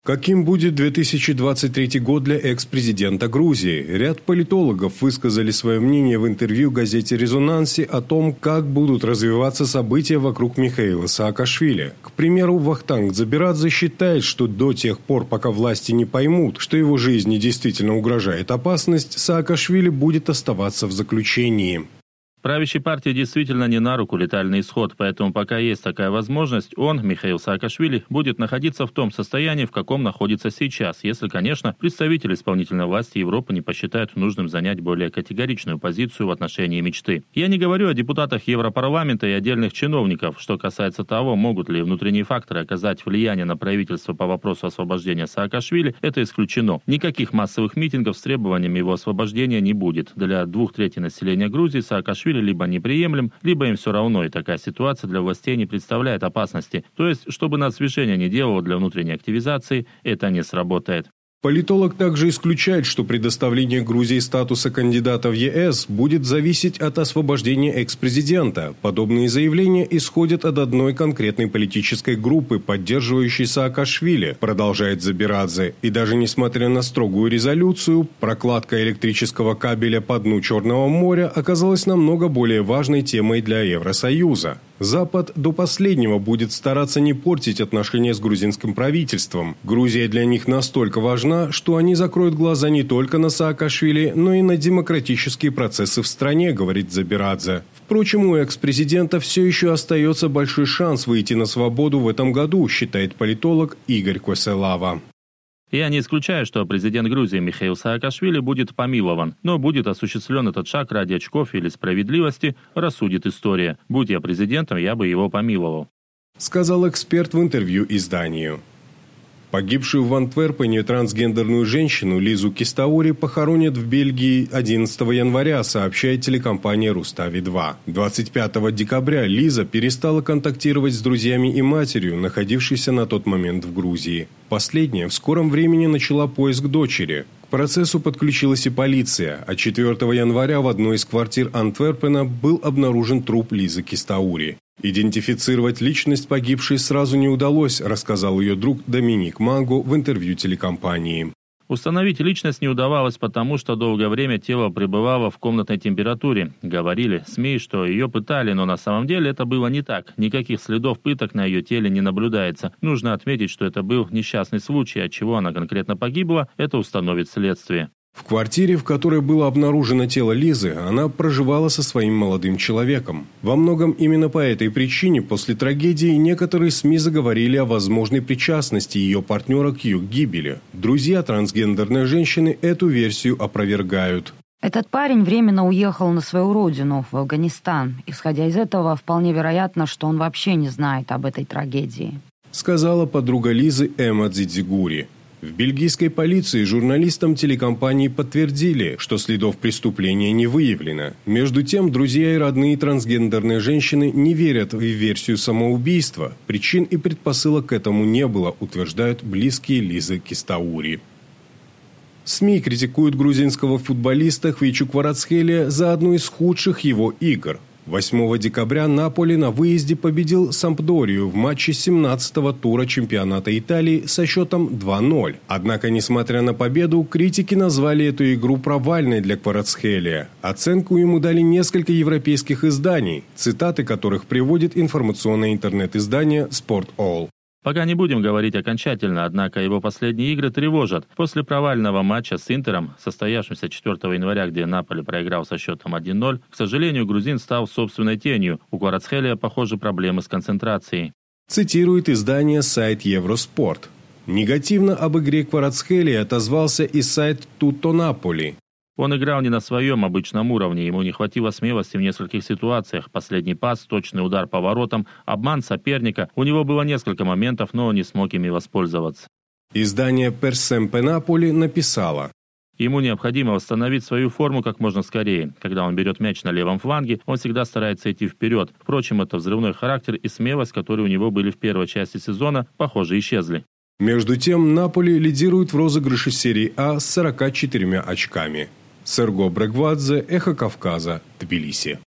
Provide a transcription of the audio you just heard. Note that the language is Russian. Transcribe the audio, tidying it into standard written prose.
Каким будет 2023 год для экс-президента Грузии? Ряд политологов высказали свое мнение в интервью газете «Резонансе» о том, как будут развиваться события вокруг Михаила Саакашвили. К примеру, Вахтанг Дзабирадзе считает, что до тех пор, пока власти не поймут, что его жизни действительно угрожает опасность, Саакашвили будет оставаться в заключении. Правящей партии действительно не на руку летальный исход, поэтому пока есть такая возможность, он, Михаил Саакашвили, будет находиться в том состоянии, в каком находится сейчас, если, конечно, представители исполнительной власти Европы не посчитают нужным занять более категоричную позицию в отношении мечты. Я не говорю о депутатах Европарламента и отдельных чиновников. Что касается того, могут ли внутренние факторы оказать влияние на правительство по вопросу освобождения Саакашвили, это исключено. Никаких массовых митингов с требованиями его освобождения не будет. Для 2/3 населения Грузии Саакашвили либо неприемлем, либо им все равно, и такая ситуация для властей не представляет опасности. То есть, чтобы нацдвижение не делало для внутренней активизации, это не сработает. Политолог также исключает, что предоставление Грузии статуса кандидата в ЕС будет зависеть от освобождения экс-президента. Подобные заявления исходят от одной конкретной политической группы, поддерживающей Саакашвили, продолжает Дзабирадзе. И даже несмотря на строгую резолюцию, прокладка электрического кабеля по дну Черного моря оказалась намного более важной темой для Евросоюза. Запад до последнего будет стараться не портить отношения с грузинским правительством. Грузия для них настолько важна, что они закроют глаза не только на Саакашвили, но и на демократические процессы в стране, говорит Дзабирадзе. Впрочем, у экс-президента все еще остается большой шанс выйти на свободу в этом году, считает политолог Игорь Коселава. Я не исключаю, что президент Грузии Михаил Саакашвили будет помилован, но будет осуществлен этот шаг ради очков или справедливости, рассудит история. Будь я президентом, я бы его помиловал, сказал эксперт в интервью изданию. Погибшую в Антверпене трансгендерную женщину Лизу Кистаури похоронят в Бельгии 11 января, сообщает телекомпания «Рустави-2». 25 декабря Лиза перестала контактировать с друзьями и матерью, находившейся на тот момент в Грузии. Последняя в скором времени начала поиск дочери. К процессу подключилась и полиция, а 4 января в одной из квартир Антверпена был обнаружен труп Лизы Кистаури. Идентифицировать личность погибшей сразу не удалось, рассказал ее друг Доминик Манго в интервью телекомпании. Установить личность не удавалось, потому что долгое время тело пребывало в комнатной температуре. Говорили СМИ, что ее пытали, но на самом деле это было не так. Никаких следов пыток на ее теле не наблюдается. Нужно отметить, что это был несчастный случай, от чего она конкретно погибла, это установит следствие. В квартире, в которой было обнаружено тело Лизы, она проживала со своим молодым человеком. Во многом именно по этой причине после трагедии некоторые СМИ заговорили о возможной причастности ее партнера к ее гибели. Друзья трансгендерной женщины эту версию опровергают. Этот парень временно уехал на свою родину, в Афганистан. Исходя из этого, вполне вероятно, что он вообще не знает об этой трагедии, сказала подруга Лизы Эмма Дзидзигури. В бельгийской полиции журналистам телекомпании подтвердили, что следов преступления не выявлено. Между тем, друзья и родные трансгендерной женщины не верят в версию самоубийства. Причин и предпосылок к этому не было, утверждают близкие Лизы Кистаури. СМИ критикуют грузинского футболиста Хвичу Кварацхелия за одну из худших его игр. 8 декабря Наполи на выезде победил Сампдорию в матче 17-го тура чемпионата Италии со счетом 2-0. Однако, несмотря на победу, критики назвали эту игру провальной для Кварацхелия. Оценку ему дали несколько европейских изданий, цитаты которых приводит информационное интернет-издание «Sport.all». Пока не будем говорить окончательно, однако его последние игры тревожат. После провального матча с Интером, состоявшимся 4 января, где Наполи проиграл со счетом 1-0, к сожалению, грузин стал собственной тенью. У Кварацхелия, похоже, проблемы с концентрацией. Цитирует издание сайт Евроспорт. Негативно об игре Кварацхелия отозвался и сайт Tutto Napoli. Он играл не на своем обычном уровне, ему не хватило смелости в нескольких ситуациях. Последний пас, точный удар по воротам, обман соперника. У него было несколько моментов, но он не смог ими воспользоваться. Издание Per Sempre Napoli написало: ему необходимо восстановить свою форму как можно скорее. Когда он берет мяч на левом фланге, он всегда старается идти вперед. Впрочем, это взрывной характер и смелость, которые у него были в первой части сезона, похоже, исчезли. Между тем, Наполи лидирует в розыгрыше серии А с 44 очками. Серго Брегвадзе, Эхо Кавказа, Тбилиси.